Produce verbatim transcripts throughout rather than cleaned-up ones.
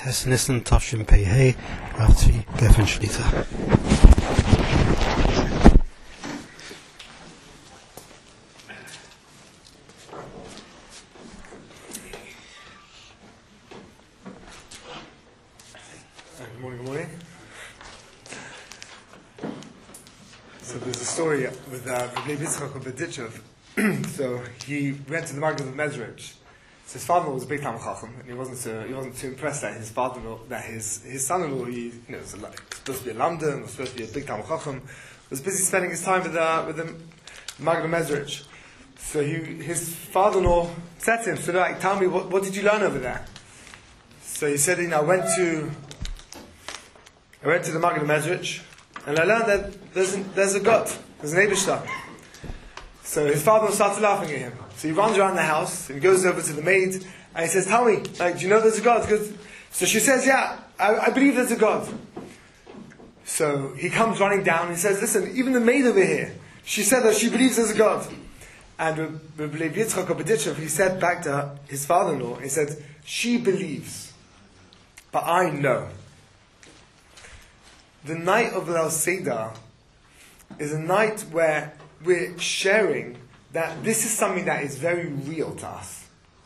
Tes Nisan Tafshin Pei Hey Rav Tzvi Geffen Shlita. Good morning, good morning. So there's a story with uh, Rabbi Yitzchak of Bedichov. So he went to the Maggid of Mezrich. So his father-in-law was a big Talmid Chacham, and he wasn't so, he wasn't too impressed that his father-in-law, that his his son-in-law, he you know was like, supposed to be a Lamdan, was supposed to be a big Talmid Chacham, was busy spending his time with the with the Maggid of Mezrich. So he his father-in-law said to him, "So like, tell me what what did you learn over there?" So he said, "You know, I went to I went to the Maggid of Mezrich, and I learned that there's a, there's a God, there's an Eibishter." So his father started laughing at him. So he runs around the house and he goes over to the maid and he says, "Tell me, like, do you know there's a God?" Because, so she says, "Yeah, I, I believe there's a God." So he comes running down and he says, "Listen, even the maid over here, she said that she believes there's a God." And Rabbi Yitzchak of Bedichov, he said back to her, his father-in-law, he said, "She believes, but I know." The night of Leil Seder is a night where we're sharing that this is something that is very real to us.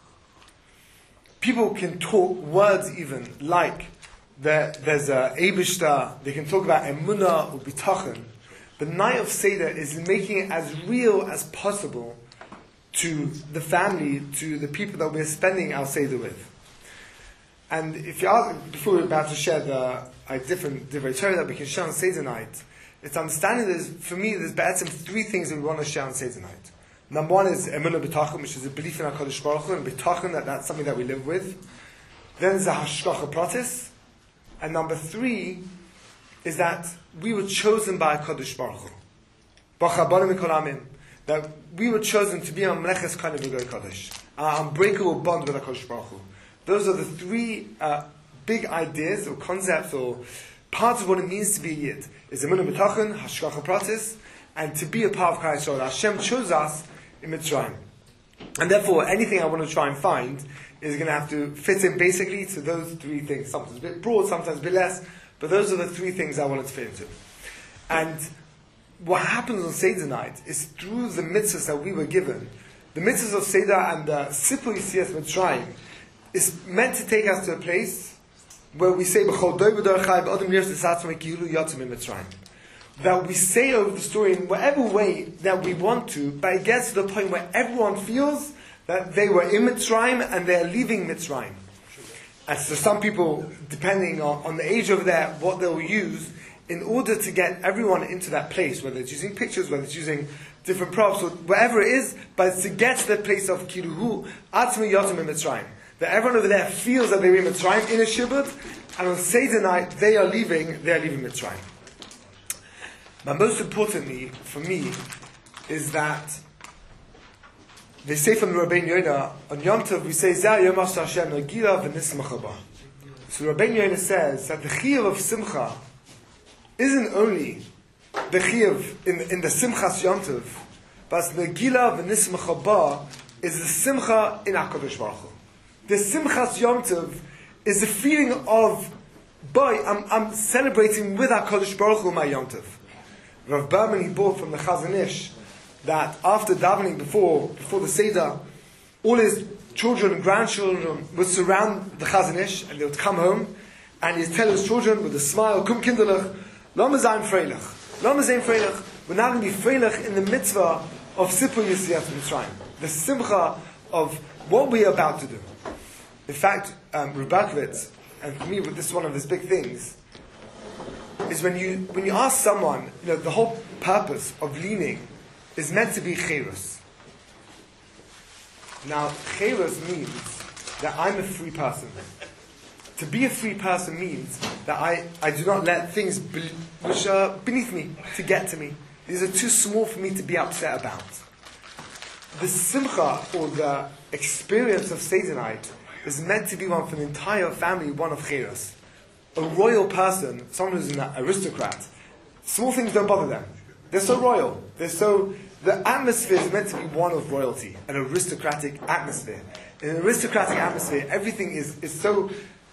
People can talk words even like that there's a Eibishter, they can talk about emunah or bitachon. The night of Seder is making it as real as possible to the family, to the people that we're spending our Seder with. And if you ask, before we're about to share the a different Divrei Torah that we can share on Seder night, it's understanding there's, for me, there's better three things that we want to share on Seder night. Number one is emunah bitachon, which is a belief in HaKadosh Baruch Hu, and bitachon, that that's something that we live with. Then there's a hashgacha pratis. And number three is that we were chosen by HaKadosh Baruch Hu. B'chabanim mikol amim. That we were chosen to be a meleches kind of a Kodesh. Our unbreakable bond with HaKadosh Baruch Hu. Those are the three uh, big ideas or concepts or parts of what it means to be a Yid. Is emunah bitachon, hashgacha pratis, and to be a part of Klal Yisrael. Hashem chose us in Mitzrayim. And therefore, anything I want to try and find is going to have to fit in basically to those three things. Sometimes a bit broad, sometimes a bit less, but those are the three things I wanted to fit into. And what happens on Seder night is through the mitzvahs that we were given. The mitzvahs of Seder and the Sipur Yitzias Mitzrayim is meant to take us to a place where we say B'chol dor v'dor chai b'adam nirsh l'satzmei ki'ilu yatzim in Mitzrayim. That we say over the story in whatever way that we want to, but it gets to the point where everyone feels that they were in Mitzrayim and they are leaving Mitzrayim. And so some people, depending on, on the age over there, what they'll use in order to get everyone into that place, whether it's using pictures, whether it's using different props, or whatever it is, but it's to get to the place of Kiruhu, Atzmi Yotim in Mitzrayim. That everyone over there feels that they're in Mitzrayim, in a Shibbut, and on Seder night, they are leaving, they are leaving Mitzrayim. But most importantly, for me, is that they say from the Rabbeinu Yonah, on Yom Tov, we say, Zeh Yom Asher Hashem Nagila v'nismacha ba. So Rabbeinu Yonah says that the Chiyuv of Simcha isn't only the Chiyuv in, in the Simchas Yom Tov, but Nagila v'nismacha ba is the Simcha in HaKadosh Baruch Hu. The Simchas Yom Tov is the feeling of, boy, I'm, I'm celebrating with HaKadosh Baruch Hu my Yom Tov. Rav Berman, he bought from the Chazon Ish that after davening before before the Seder, all his children and grandchildren would surround the Chazon Ish and they would come home and he'd tell his children with a smile, Kum kinderlich, Lama zayin freilich. Lama zayin freilich. We're now going to be freilich in the mitzvah of Sipur Yitzias Mitzrayim. The simcha of what we are about to do. In fact, um, Rubakvitz, and for me, this is one of his big things, is when you when you ask someone, you know, the whole purpose of leaning is meant to be cherus. Now, cherus means that I'm a free person. To be a free person means that I, I do not let things be, which are beneath me to get to me. These are too small for me to be upset about. The simcha, or the experience of Seder night, is meant to be one for the entire family, one of cherus. A royal person, someone who's an aristocrat, small things don't bother them. They're so royal. They're so, the atmosphere is meant to be one of royalty, an aristocratic atmosphere. In an aristocratic atmosphere, everything is, is so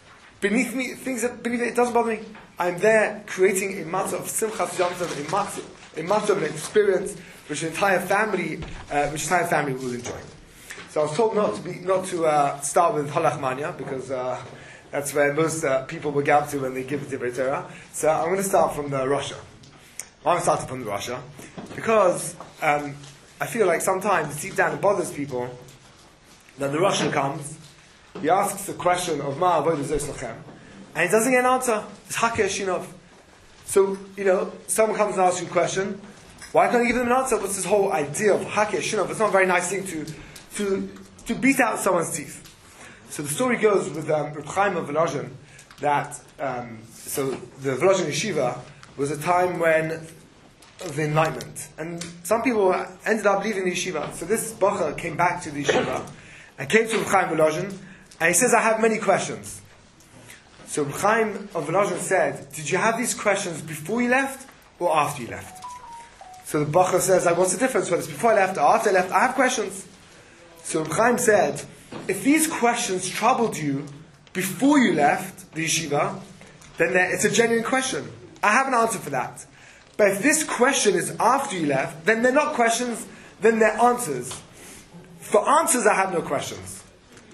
beneath me, things that beneath me, it doesn't bother me. I'm there creating a matter of simchas yom tov, a matter, a matter of an experience which the entire family, uh, which the entire family will enjoy. So I was told not to be, not to uh, start with halach mania because uh, that's where most uh, people will get up to when they give the Divrei Torah. So I'm going to start from the Rasha. I'm starting from the Rasha because um, I feel like sometimes deep down it bothers people that the Rasha comes, he asks the question of Ma Avodah Zos Lachem, and he doesn't get an answer. It's Hakeh Shinov. So, you know, someone comes and asks you a question, why can't you give them an answer? What's this whole idea of Hakeh Shinov? It's not a very nice thing to, to, to beat out someone's teeth. So the story goes with um, Reb Chaim of Volozhin that, um, so the Volozhin Yeshiva was a time when of the Enlightenment. And some people ended up leaving the yeshiva. So this Bacha came back to the yeshiva and came to Reb Chaim Volozhin, and he says, I have many questions. So Reb Chaim of Volozhin said, did you have these questions before you left or after you left? So the Bacha says, like, what's the difference whether it's before I left or after I left? I have questions. So Reb Chaim said, if these questions troubled you before you left the yeshiva, then it's a genuine question. I have an answer for that. But if this question is after you left, then they're not questions, then they're answers. For answers, I have no questions.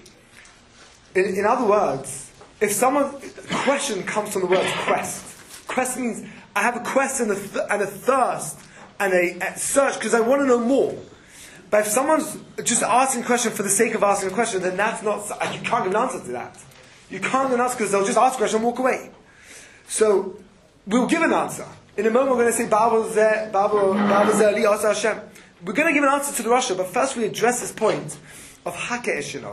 In, in other words, if someone, question comes from the word quest. Quest means I have a quest and a, th- and a thirst and a, a search because I want to know more. But if someone's just asking a question for the sake of asking a question, then that's not, you can't give an answer to that. You can't give an answer because they'll just ask a question and walk away. So, we'll give an answer. In a moment we're going to say, Ba'avu Zeh, Ba'avu Zeh Li Asa Hashem. We're going to give an answer to the Rasha, but first we address this point of Hakeh Shinov.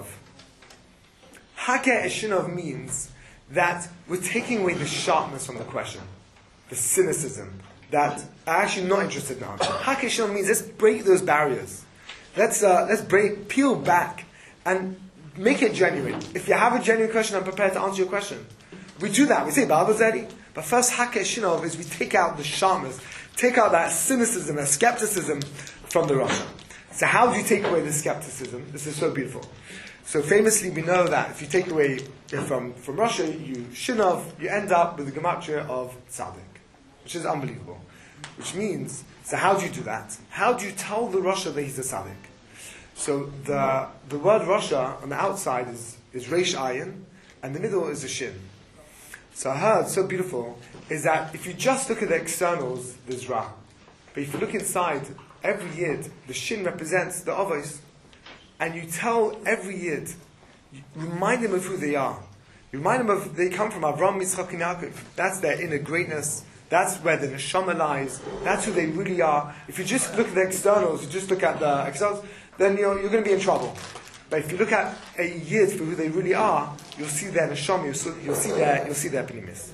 Hakeh Shinov means that we're taking away the sharpness from the question, the cynicism, that I'm actually not interested in the answer. Hakeh Shinov means let's break those barriers. Let's uh, let's break, peel back, and make it genuine. If you have a genuine question, I'm prepared to answer your question. We do that. We say Ba'avu Zeh. But first, Hakeh Shinov is we take out the sharpness, take out that cynicism, that skepticism from the Rasha. So how do you take away the skepticism? This is so beautiful. So famously, we know that if you take away from, from Rasha, you Shinov, you end up with the gematria of Tzaddik, which is unbelievable. Which means, so how do you do that? How do you tell the Rasha that he's a Tzaddik? So the the word Rasha on the outside is, is Reish Ayin, and the middle is a Shin. So I heard, so beautiful, is that if you just look at the externals, there's Ra. But if you look inside, every Yid, the Shin represents the Avos. And you tell every Yid, you remind them of who they are. You remind them of, they come from Avram, Yitzchak, and Yaakov. That's their inner greatness. That's where the Neshama lies. That's who they really are. If you just look at the externals, you just look at the externals, then you're, you're going to be in trouble. But if you look at a Yid for who they really are, you'll see their neshama, you'll see, you'll see their, you'll see their pnimis.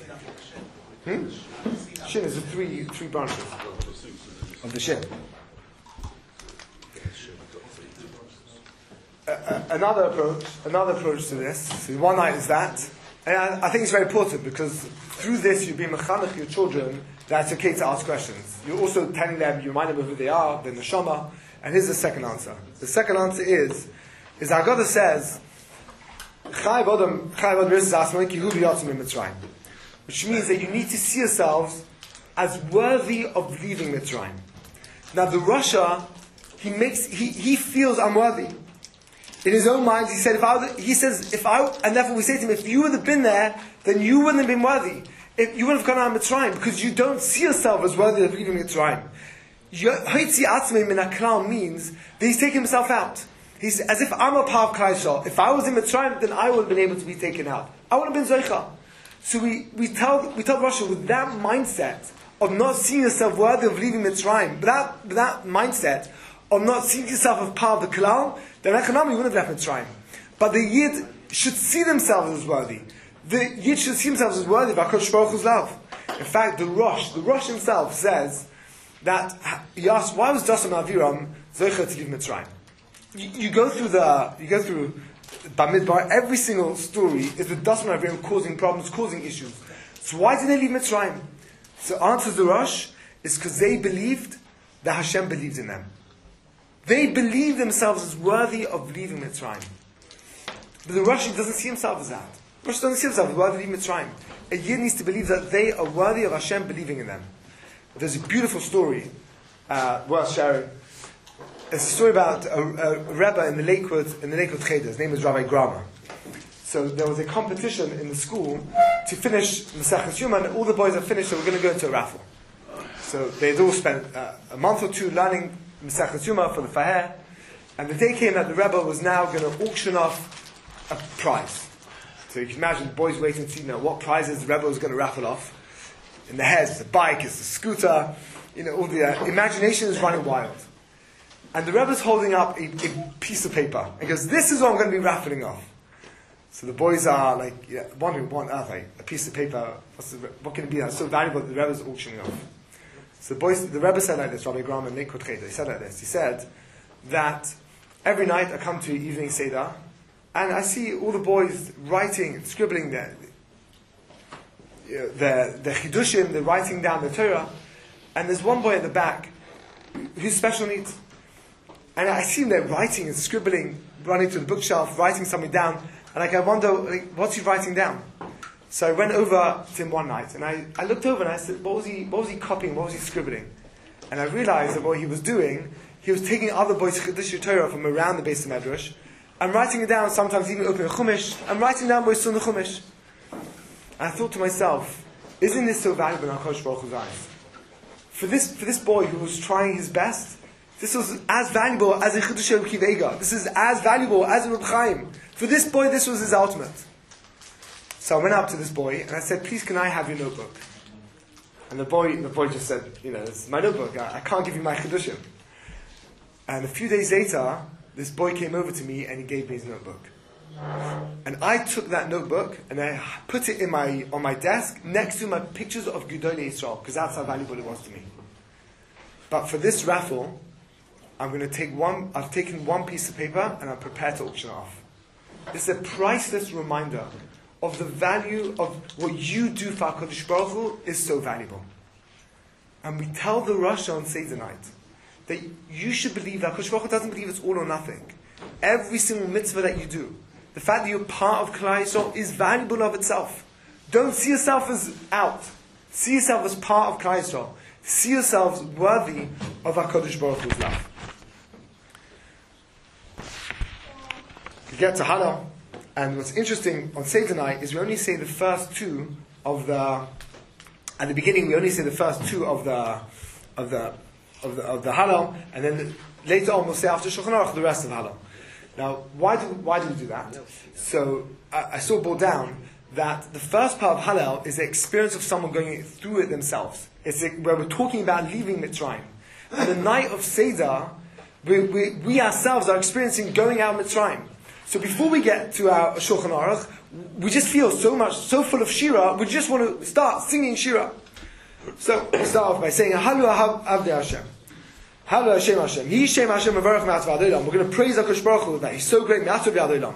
Hmm? Shin is the three three branches of the Shin. Uh, uh, another approach, another approach to this. So one night is that, and I, I think it's very important because through this you be mechanech your children that it's okay to ask questions. You're also telling them, you remind them of who they are, the neshama. And here's the second answer. The second answer is. Is the Haggadah says, which means that you need to see yourselves as worthy of leaving Mitzrayim. Now the Rasha, he makes he, he feels unworthy. In his own mind, he said, if I was, he says, if I and therefore we say to him, if you would have been there, then you wouldn't have been worthy. If you wouldn't have gone out of Mitzrayim, because you don't see yourself as worthy of leaving Mitzrayim. Hoitzi Atzmei Min HaKlal means that he's taking himself out. He's as if I'm a part of Klal Yisrael. If I was in Mitzrayim, then I would have been able to be taken out. I would have been Zoicha. So we, we tell we tell Rasha with that mindset of not seeing yourself worthy of leaving Mitzrayim, but that, but that mindset of not seeing yourself as part of the Klal, then Echanami you wouldn't have left Mitzrayim. But the Yid should see themselves as worthy. The Yid should see themselves as worthy of HaKadosh Baruch Hu's love. In fact, the Rosh, the Rosh himself says that he asked, why was Dasan Aviram Zoicha to leave Mitzrayim? You, you go through the, you go through Bamidbar, every single story is the Dasan Aviram causing problems, causing issues. So why did they leave Mitzrayim? So answers the Rosh is because they believed that Hashem believed in them. They believed themselves as worthy of leaving Mitzrayim. But the Rosh doesn't see himself as that. Rosh don't see themselves worthy of Mitzrayim. A Yid needs to believe that they are worthy of Hashem believing in them. There's a beautiful story uh, worth sharing. It's a story about a, a Rebbe in the Lakewood in the Lakewood Cheder. His name was Rabbi Grama. So there was a competition in the school to finish Masechet Yoma, and all the boys had finished, so we're going to go into a raffle. So they'd all spent uh, a month or two learning Masechet Yoma for the Faher, and the day came that the Rebbe was now going to auction off a prize. So you can imagine the boys waiting to see, you know, what prizes the Rebbe was going to raffle off. In the heads, the bike, it's the scooter, you know, all the uh, imagination is running wild. And the Rebbe's holding up a, a piece of paper and goes, "This is what I'm going to be raffling off." So the boys are like, yeah, wondering, what on earth, like, a piece of paper, what's the, what can it be that's so valuable that the Rebbe's auctioning off? So the boys, the Rebbe said like this, Rabbi Graham and Lakewood Cheder, he said like this, he said that every night I come to evening Seder, and I see all the boys writing, scribbling their, their, their chidushim, they're writing down the Torah, and there's one boy at the back who's special needs. And I see him there writing and scribbling, running to the bookshelf, writing something down, and like I wonder, like, what's he writing down? So I went over to him one night, and I, I looked over and I said, what was he what was he copying, what was he scribbling? And I realized that what he was doing, he was taking other boys' Chedush Torah from around the base of Medrash, and writing it down, sometimes even opening a Chumash, and writing down what he saw in the Chumash. And I thought to myself, isn't this so valuable in HaKadosh Baruch Hu's eyes? For this, for this boy who was trying his best, this was as valuable as a Chedush Reb Akiva Eiger. This is as valuable as a Reb Chaim. For this boy, this was his ultimate. So I went up to this boy and I said, "Please, can I have your notebook?" And the boy, the boy just said, "You know, this is my notebook. I, I can't give you my Chedushim." And a few days later, this boy came over to me and he gave me his notebook. And I took that notebook and I put it in my on my desk next to my pictures of Gedolei Yisrael, because that's how valuable it was to me. But for this raffle, I'm going to take one. I've taken one piece of paper and I'm prepared to auction it off. This is a priceless reminder of the value of what you do for HaKadosh Baruch Hu is so valuable. And we tell the Rosh on Seder night that you should believe that HaKadosh Baruch Hu doesn't believe it's all or nothing. Every single mitzvah that you do, the fact that you're part of Klal Yisrael is valuable of itself. Don't see yourself as out. See yourself as part of Klal Yisrael. See yourselves worthy of HaKadosh Baruch Hu's love. We get to Hallel, and what's interesting on Seder night is we only say the first two of the. At the beginning, we only say the first two of the of the of the of the Hallel, and then later on we'll say after Shulchan Aruch the rest of Hallel. Now, why do why do we do that? So I, I saw brought down that the first part of Hallel is the experience of someone going through it themselves. It's like where we're talking about leaving Mitzrayim, and the night of Seder, we, we we ourselves are experiencing going out of Mitzrayim. So before we get to our Shulchan Aruch, we just feel so much, so full of Shira, we just want to start singing Shira. So we start off by saying, Halu Avdei Hashem. Halu Hashem Hashem. He Shem Hashem Mevarach Me'atz V'Adolam. We're going to praise HaKadosh Baruch Hu that He's so great, Me'atz V'Adolam.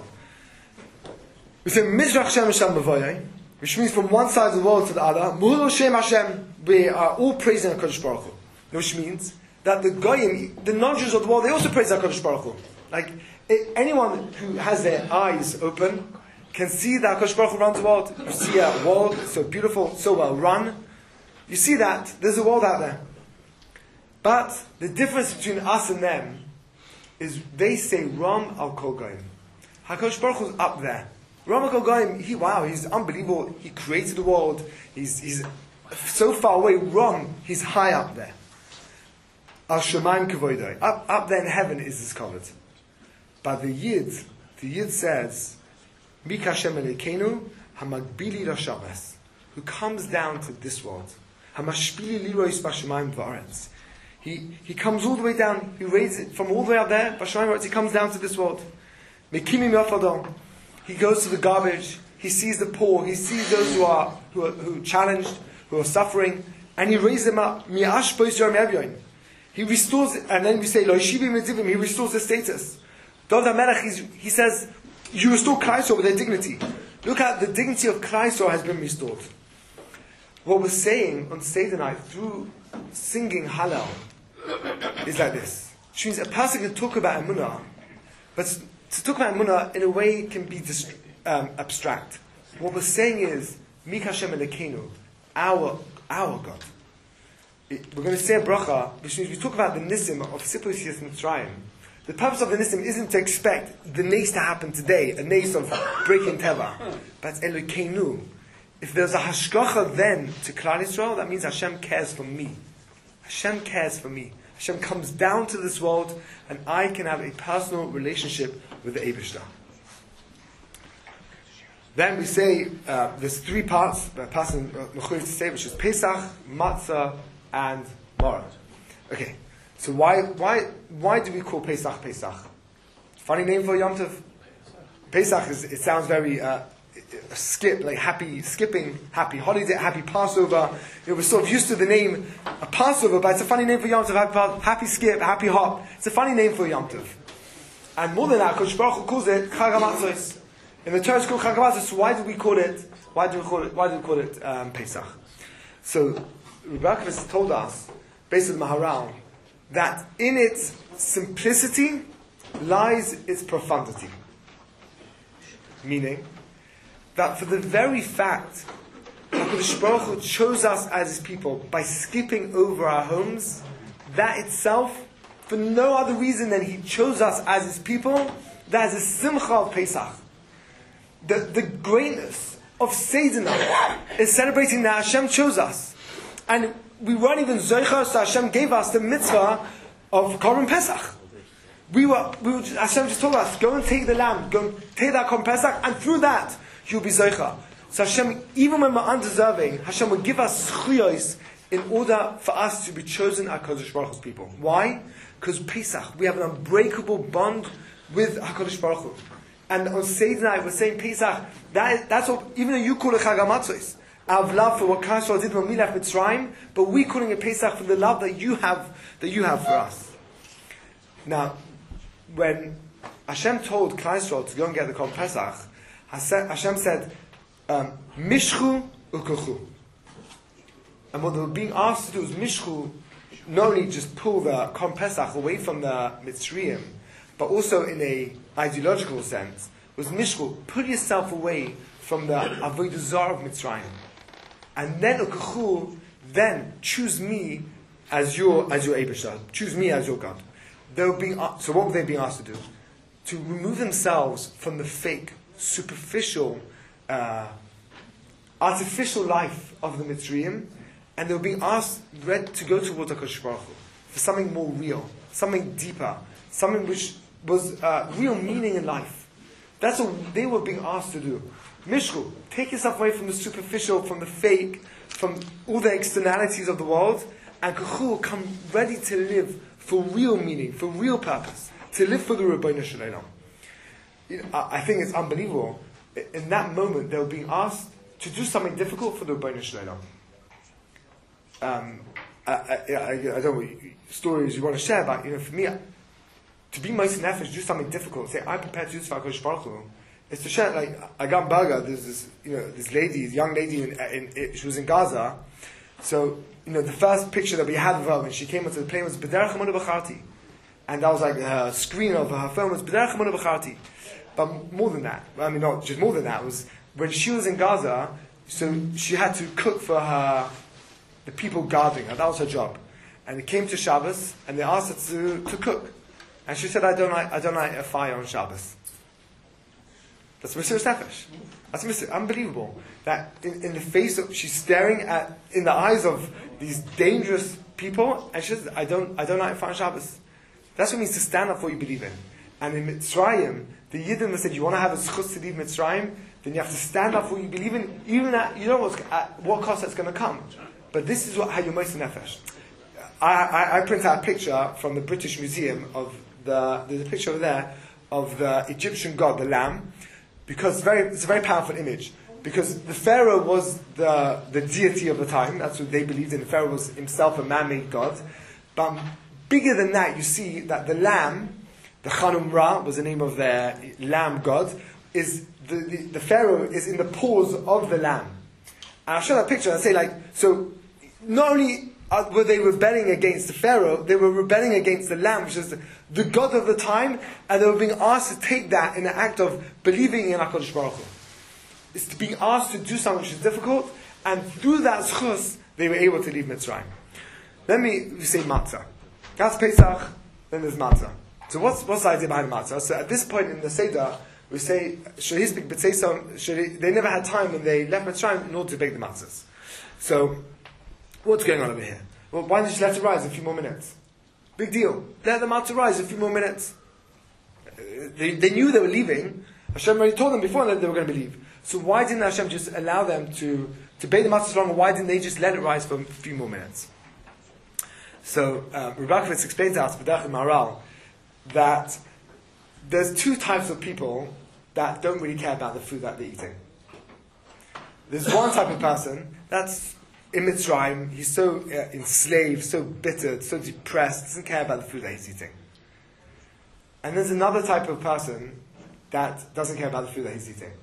We say, Mizrach Shem Hashem Mevoyai, which means from one side of the world to the other, Muhul Shem Hashem, we are all praising HaKadosh Baruch Hu. Which means that the Goyim, the non-Jews of the world, they also praise HaKadosh Baruch Hu. Like, It, anyone who has their eyes open can see that HaKadosh Baruch Hu runs the world. You see a world so beautiful, so well run. You see that there's a world out there. But the difference between us and them is they say Ram al Kol Goyim. HaKadosh Baruch Hu's up there. Ram al Kol Goyim, he wow, he's unbelievable. He created the world. He's he's so far away. Ram, he's high up there. Al Shemaim Kavoidai. Up up there in heaven is his covered. But the Yid, the Yid says, Mik Hashem Elokeinu Hamagbili Rashavas, who comes down to this world. Hamashpili Lirois Bashamayim V'aretz. He he comes all the way down. He raises it from all the way out there. Bashamayim V'aretz. He comes down to this world. Mekimim Yafadon. He goes to the garbage. He sees the poor. He sees those who are who are who are challenged, who are suffering, and he raises them up. Mi'ash Bois Yom Evyoin. He restores, and then we say Lo Yishivim Medivim. He restores the status. David HaMelech, he says, you restore Klal Yisrael with their dignity. Look at the dignity of Klal Yisrael has been restored. What we're saying on Seder night through singing Hallel is like this. Which means a person can talk about Emunah, but to talk about Emunah in a way can be dist- um, abstract. What we're saying is, Mik Hashem Elokeinu, our, our God. It, we're going to say a bracha, which means we talk about the nisim of Sipur Yetzias Mitzrayim. The purpose of the nisim isn't to expect the nace to happen today, a nace of breaking teva, but it's Elokeinu. If there's a hashgacha then to Klal Yisrael, that means Hashem cares for me. Hashem cares for me. Hashem comes down to this world, and I can have a personal relationship with the Eibishter. Then we say uh, there's three parts, a person mechuyev to say, which is Pesach, Matzah, and Maror. Okay, so why why why do we call Pesach Pesach? Funny name for Yom Tov. Pesach is, it sounds very uh, skip, like happy skipping, happy holiday, happy Passover. You know, we're sort of used to the name a Passover, but it's a funny name for Yom Tov. Happy, happy skip, happy hop. It's a funny name for Yom Tov. And more than that, Kodesh Baruch Hu calls it Chag HaMatzos. In the Torah, it's called Chag HaMatzos. So why do we call it? Why do we call it? Why do we call it um, Pesach? So Rebbe has told us, based on the Maharal, that in its simplicity lies its profundity. Meaning that for the very fact that HaKadosh Baruch Hu chose us as His people by skipping over our homes, that itself, for no other reason than He chose us as His people, that is a simcha of Pesach. The, the greatness of Seder night is celebrating that Hashem chose us. And we weren't even zoicha, so Hashem gave us the mitzvah of Korban Pesach. We were, we were just, Hashem just told us, go and take the lamb, go and take that Korban Pesach, and through that, you'll be zoicha. So Hashem, even when we're undeserving, Hashem will give us zchuyos in order for us to be chosen as HaKadosh Baruch Hu's people. Why? Because Pesach, we have an unbreakable bond with HaKadosh Baruch Hu. And on Seder night, we're saying Pesach, that, that's what, even though you call it Chag HaMatzos, out of love for what Klal did when we left Mitzrayim, but we calling it Pesach for the love that you have, that you have for us. Now, when Hashem told Klal Yisrael to go and get the Korban Pesach, Hashem said, um, Mishchu u'kochu. And what they were being asked to do was Mishchu, not only just pull the Korban Pesach away from the Mitzrayim, but also in a ideological sense, was Mishchu, pull yourself away from the Avodah Zarah of Mitzrayim. And then u'kochu, then choose me as your as your Eibishter. Choose me as your God. They were being so what were they being asked to do? To remove themselves from the fake, superficial, uh, artificial life of the Mitzrayim, and they were being asked read to go towards HaKadosh Baruch Hu for something more real, something deeper, something which was uh, real meaning in life. That's what they were being asked to do. Mishchu, take yourself away from the superficial, from the fake, from all the externalities of the world, and Kochu, come ready to live for real meaning, for real purpose, to live for the Rebbeinu Shalom. You know, I, I think it's unbelievable. In that moment, they were being asked to do something difficult for the Rebbeinu Shalom. Um, I, I, I, I don't know what stories you want to share, but you know, for me, to be Moshe Nefesh, do something difficult, say, I'm prepared to do this for HaKadosh Baruch Hu, is to share, like, Agam Baga, there's this, you know, this lady, this young lady, in, in, in, she was in Gaza, so, you know, the first picture that we had of her when she came onto the plane was B'derech Emunah B'charti. And that was like her screen of her phone was B'derech Emunah B'charti. But more than that, I mean, not just more than that, was when she was in Gaza, so she had to cook for her, the people guarding her, that was her job. And it came to Shabbos, and they asked her to, to cook. And she said, I don't like, I don't like a fire on Shabbos. That's Mesiras Nefesh. That's Mesiras, unbelievable. That in, in the face of, she's staring at, in the eyes of these dangerous people, and she says, I don't, I don't like a fire on Shabbos. That's what it means to stand up for what you believe in. And in Mitzrayim, the Yidden said, you want to have a zchus to leave Mitzrayim, then you have to stand up for what you believe in, even at, you know what's, at what cost that's going to come. But this is what, how you're Mesiras Nefesh. I, I, I print out a picture from the British Museum of the, there's a picture over there of the Egyptian god, the lamb, because it's, very, it's a very powerful image. Because the Pharaoh was the, the deity of the time, that's what they believed in. The Pharaoh was himself a man-made god. But bigger than that, you see that the lamb, the Chanum Ra was the name of their lamb god, is the, the, the Pharaoh is in the paws of the lamb. And I'll show that picture and say, like, so not only Uh, were they rebelling against the Pharaoh, they were rebelling against the Lamb, which is the, the God of the time, and they were being asked to take that in the act of believing in HaKadosh Baruch Hu. is to being asked to do something which is difficult, and through that zchus, they were able to leave Mitzrayim. Let me we say matzah. That's Pesach, then there's matzah. So what's, what's the idea behind matzah? So at this point in the Seder, we say, they never had time when they left Mitzrayim in order to bake the matzahs. So, what's going on over here? Well, why didn't you let it rise a few more minutes? Big deal. Let the matzah rise a few more minutes. They, they knew they were leaving. Hashem already told them before that they were going to leave. So why didn't Hashem just allow them to, to bake the matzahs longer? Why didn't they just let it rise for a few more minutes? So, uh, Rabbi Kavitz explains to us, B'dach Maharal, that there's two types of people that don't really care about the food that they're eating. There's one type of person that's in Mitzrayim, he's so uh, enslaved, so bitter, so depressed, doesn't care about the food that he's eating. And there's another type of person that doesn't care about the food that he's eating.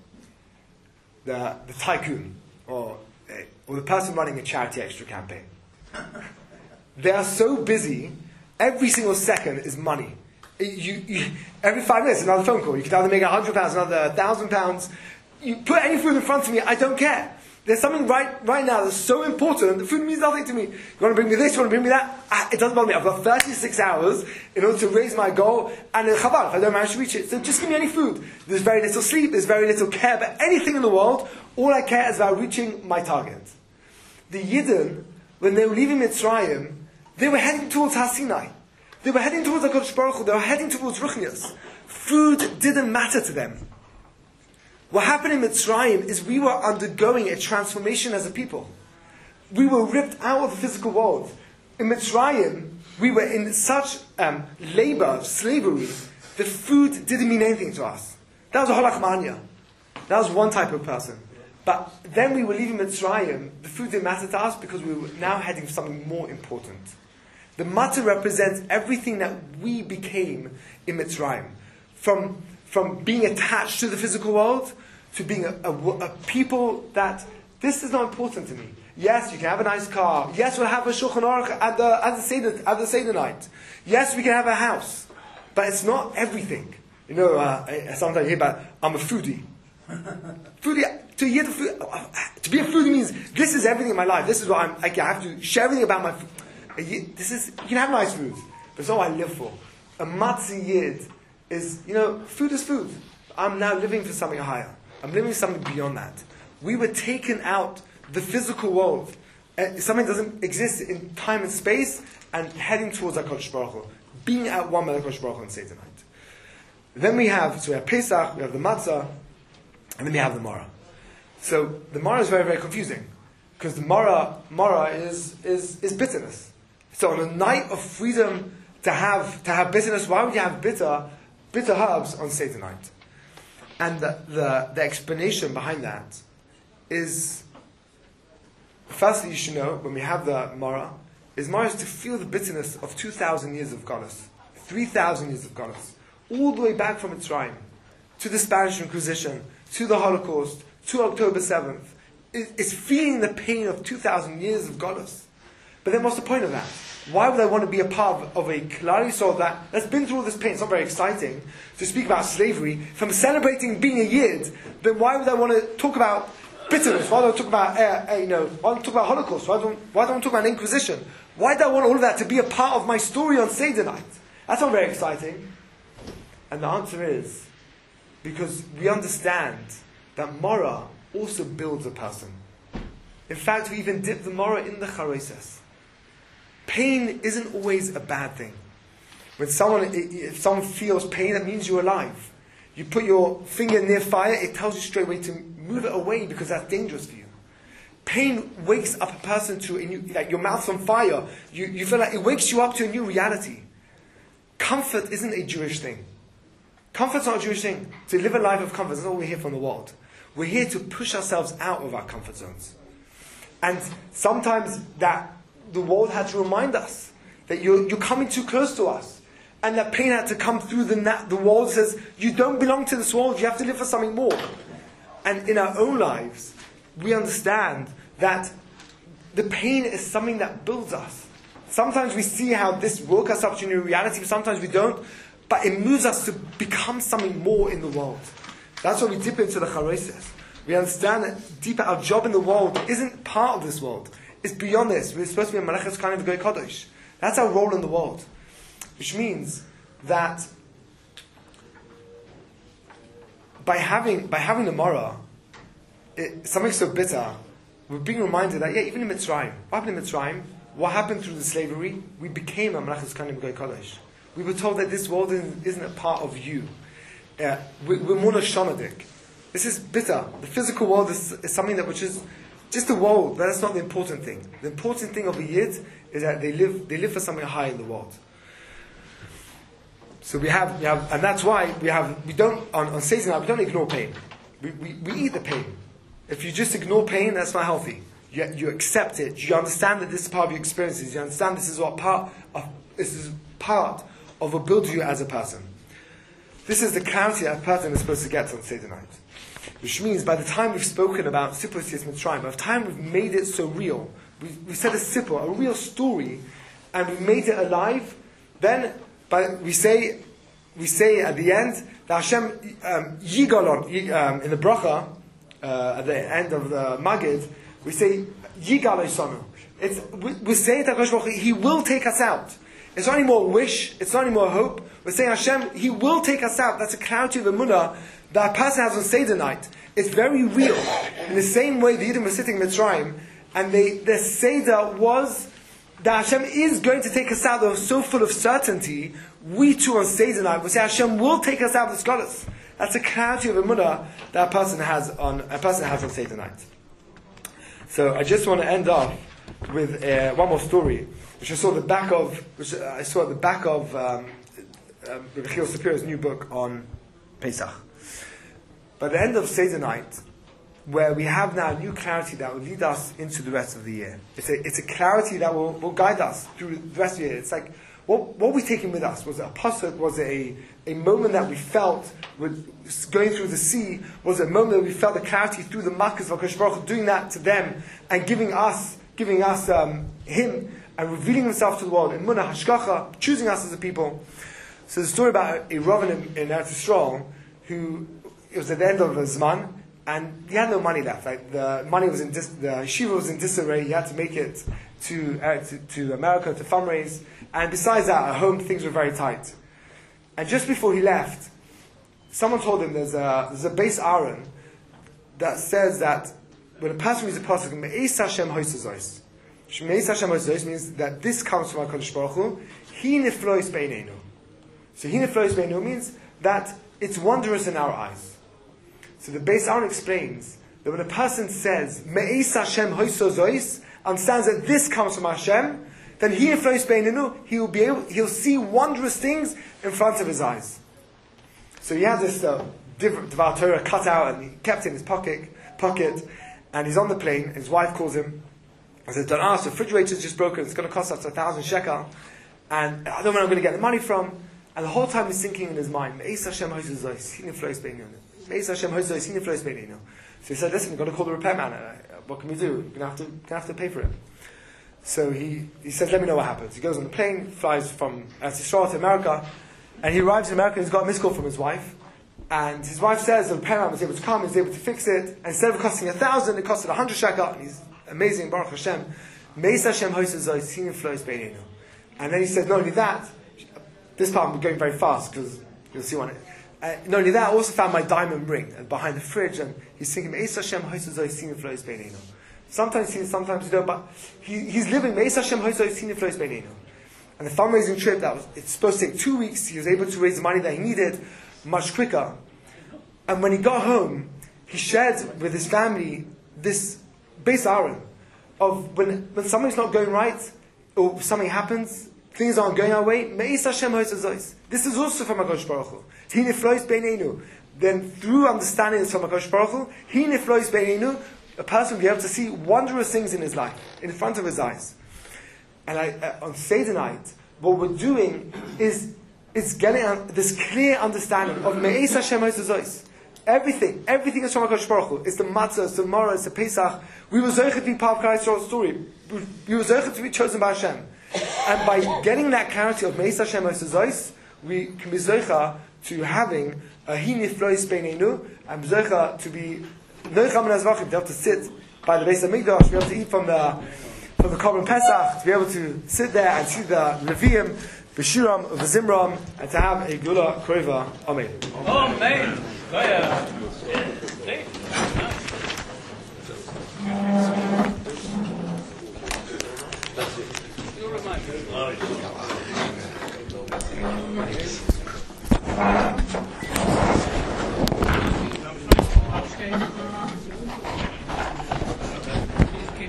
The, the tycoon, or, uh, or the person running a charity extra campaign. They are so busy, every single second is money. You, you, every five minutes, another phone call. You can either make a hundred pounds, another thousand pounds. You put any food in front of me, I don't care. There's something right right now that's so important. The food means nothing to me. You want to bring me this? You want to bring me that? Ah, it doesn't bother me. I've got thirty-six hours in order to raise my goal, and in Chabad, if I don't manage to reach it, so just give me any food. There's very little sleep. There's very little care about anything in the world. All I care is about reaching my target. The Yidden, when they were leaving Mitzrayim, they were heading towards Har Sinai. They were heading towards HaKadosh Baruch Hu. They were heading towards Ruchnius. Food didn't matter to them. What happened in Mitzrayim is we were undergoing a transformation as a people. We were ripped out of the physical world. In Mitzrayim, we were in such um, labor, slavery, that food didn't mean anything to us. That was a holach mania. That was one type of person. But then we were leaving Mitzrayim, the food didn't matter to us because we were now heading for something more important. The matzah represents everything that we became in Mitzrayim. From, from being attached to the physical world, to being a, a, a people that, this is not important to me. Yes, you can have a nice car. Yes, we'll have a Shulchan Aruch at the, at the, Seder, at the Seder night. Yes, we can have a house. But it's not everything. You know, uh, I, sometimes I hear about, I'm a foodie. Foodie, to, hear the food, to be a foodie means, this is everything in my life. This is what I'm, I have to share everything about my food. This is, you can have nice food, but it's not what I live for. A matzah yid is, you know, food is food. I'm now living for something higher. I'm living for something beyond that. We were taken out the physical world. Uh, something doesn't exist in time and space, and heading towards HaKadosh Baruch Hu, being at one with HaKadosh Baruch Hu on Seder night. Then we have, so we have Pesach, we have the matzah, and then we have the Mara. So the Mara is very, very confusing, because the Mara, Mara is, is, is bitterness. So on a night of freedom to have to have bitterness, why would you have bitter bitter herbs on Seder night? And the, the, the explanation behind that is, firstly you should know, when we have the Mara, is Mara is to feel the bitterness of two thousand years of Galus, three thousand years of Galus, all the way back from Mitzrayim, to the Spanish Inquisition, to the Holocaust, to October seventh. It, it's feeling the pain of two thousand years of Galus. But then what's the point of that? Why would I want to be a part of a Klal Yisrael that, that's been through all this pain? It's not very exciting to speak about slavery. If I'm celebrating being a Yid, then why would I want to talk about bitterness? Why don't I talk about, uh, uh, you know, why don't I talk about Holocaust? Why don't, why don't I talk about Inquisition? Why do I want all of that to be a part of my story on Seder night? That's not very exciting. And the answer is, because we understand that Mara also builds a person. In fact, we even dip the Mara in the Chareses. Pain isn't always a bad thing. When someone, if someone feels pain, that means you're alive. You put your finger near fire, it tells you straight away to move it away because that's dangerous for you. Pain wakes up a person to a new, like your mouth's on fire. You, you feel like it wakes you up to a new reality. Comfort isn't a Jewish thing. Comfort's not a Jewish thing. To live a life of comfort, that's not what we're here from the world. We're here to push ourselves out of our comfort zones. And sometimes that the world had to remind us that you're, you're coming too close to us. And that pain had to come through the na- the world says, you don't belong to this world, you have to live for something more. And in our own lives, we understand that the pain is something that builds us. Sometimes we see how this woke us up to a new reality, but sometimes we don't. But it moves us to become something more in the world. That's why we dip into the Chareses. We understand that deeper, our job in the world isn't part of this world. It's beyond this. We're supposed to be a Malachas kind of Goy Kodesh. That's our role in the world. Which means that by having by having the Mara, it, something so bitter, we're being reminded that, yeah, even in Mitzrayim, what happened in Mitzrayim? What happened through the slavery? We became a Malachas kind of Goy Kodesh. We were told that this world isn't, isn't a part of you. Uh, we, we're more Shonadik. This is bitter. The physical world is, is something that which is just a world, but that's not the important thing. The important thing of a Yid is that they live they live for something high in the world. So we have we have, and that's why we have we don't on, on Seizer night we don't ignore pain. We, we we eat the pain. If you just ignore pain, that's not healthy. You, you accept it. You understand that this is part of your experiences. You understand this is what part of this is part of what builds you as a person. This is the clarity that a person is supposed to get on Seder night. Which means by the time we've spoken about Sipur Yetzias Mitzrayim, by the time we've made it so real, we've, we've said a Sipur, a real story, and we've made it alive, then by, we say we say at the end that Hashem um, Yigalon, um, in the bracha, uh, at the end of the Magid, we say Yigal Osanu. It's we, we say that He will take us out. It's not any more wish, it's not any more hope. We're saying Hashem, He will take us out. That's a clarity of Emunah that a person has on Seder night. It's very real. In the same way the Yidden were sitting in Mitzrayim, and they, their Seder was that Hashem is going to take us out. They were so full of certainty. We too on Seder night will say Hashem will take us out of the scholars. That's a clarity of Emunah that a person has on a person has on Seder night. So I just want to end off with uh, one more story, which I saw at the back of, which I saw at the back of um, um, Rabbi Chil Sapiro's new book on Pesach. By the end of Seder night, where we have now a new clarity that will lead us into the rest of the year. It's a, it's a clarity that will, will guide us through the rest of the year. It's like, what, what were we taking with us? Was it a pasuk? Was it a, a moment that we felt with going through the sea? Was it a moment that we felt the clarity through the makas of HaKadosh Baruch Hu, doing that to them and giving us, giving us um, Him and revealing Himself to the world, Emunah, Hashgacha, choosing us as a people. So the story about a Rav in, in Eretz Yisrael who, it was at the end of his Zman, and he had no money left. Like the money was in dis, the yeshiva was in disarray. He had to make it to, uh, to to America to fundraise, and besides that, at home things were very tight. And just before he left, someone told him there's a there's a base Aaron that says that when a person reads a pasuk, Me'es Hashem Hoysazos, Me'es Hashem Hoysazos means that this comes from HaKadosh Baruch Hu. He niflois beineinu. So he niflois beineinu means that it's wondrous in our eyes. So the Beis Aaron explains that when a person says Me'es Hashem Hoysozois, understands that this comes from Hashem, then he inflows beinenu, he will be able, he'll see wondrous things in front of his eyes. So he has this uh, Dvar Torah cut out and he kept it in his pocket, pocket, and he's on the plane. His wife calls him and says, "Don't ask, the refrigerator's just broken. It's going to cost us a thousand shekel, and I don't know where I'm going to get the money from." And the whole time he's thinking in his mind, Me'es Hashem Hoysozois, he inflows beinenu. So he said, "Listen, we've got to call the repairman. Uh, what can we do? We're going to have to, gonna have to pay for it." So he, he says, "Let me know what happens." He goes on the plane, flies from Eretz Yisrael to America, and he arrives in America and he's got a missed call from his wife. And his wife says the repairman was able to come, he was able to fix it, and instead of costing a thousand, it costed a hundred shekel, and he's amazing, Baruch Hashem. Meis Hashem Hoysazos, he inflows beinenu. And then he says, not only that, this part I'm going very fast because you'll see one. Uh, not only that, I also found my diamond ring and behind the fridge, and he's thinking, Me'es Hashem Hoysazos, he inflows beinenu. Sometimes he, sometimes you don't, but he, he's living Me'es Hashem Hoysazos, he inflows beinenu. And the fundraising trip that was, it's supposed to take two weeks, he was able to raise the money that he needed much quicker. And when he got home, he shared with his family this base Aaron of when, when something's not going right, or something happens, things aren't going our way, Me'es Hashem Hoysazos. This is also from HaKadosh Baruch Hu. He niflois beinenu. Then through understanding this from HaKadosh Baruch Hu, he niflois beinenu, a person will be able to see wondrous things in his life, in front of his eyes. And I, uh, on Seder night, what we're doing is, is getting uh, this clear understanding of Me'es Hashem Hoysazos. Everything, everything is from HaKadosh Baruch Hu. It's the matzah, it's the Morah, it's the Pesach. We were zoichet to be part of Klal Yisrael's story. We, we were zoichet to be chosen by Hashem. And by getting that clarity of Me'es Hashem Hoysazos, we can be zoicha to having a Hi Niflois Beinenu, and zoicha to be Noicham and Azvachim, to be able to sit by the base of Mikdash, to be able to eat from the from the Korban Pesach, to be able to sit there and see the Leviim, Beshuram, V'Zimram, and to have a Gula Koiva. Amen. Amen. Oh, man.